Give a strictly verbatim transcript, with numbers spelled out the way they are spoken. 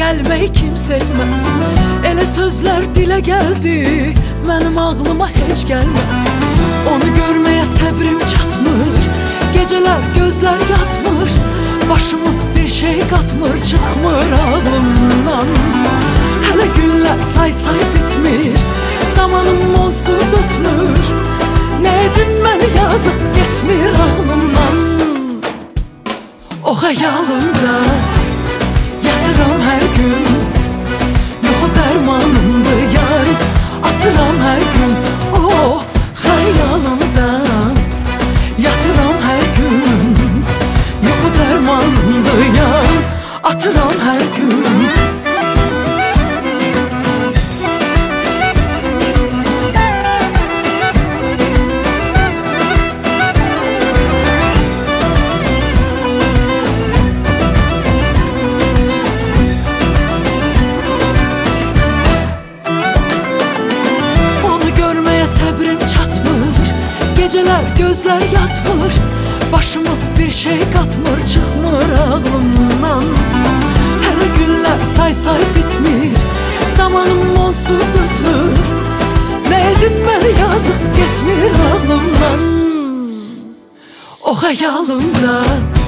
gəlmək kim sevməz. Elə sözlər dilə gəldi, mənim ağlıma heç gəlməz. Onu görməyə səbrim çatmır, gecələr gözlər yatmır, başımı bir şey qatmır, çıxmır ağlımdan. Hələ günlər say say bitmir, zamanım onsuz ötmür. Nə edim mən yazıq getmir ağlımdan. O xəyalımda yatıram hər gün, yox o dərmanımdır yarim, atıram hər gün. O xəyalımda yatıram hər gün, yox o dərmanımdır yarim, atıram hər gün. Gecələr gözlər yatmır, başımı bir şey qatmır, çıxmır ağlımdan. Hələ günlər say say bitmir, zamanım onsuz ötmür. Nə edim mən yazıq getmir ağlımdan. O xəyalımda